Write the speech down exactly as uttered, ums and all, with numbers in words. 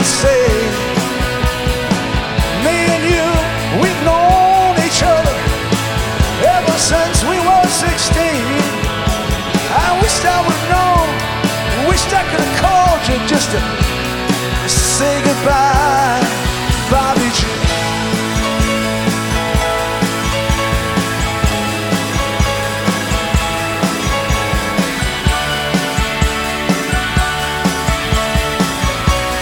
to say. Me and you, we've known each other ever since we were sixteen. I wished I would have known, wished I could have called you just to say goodbye.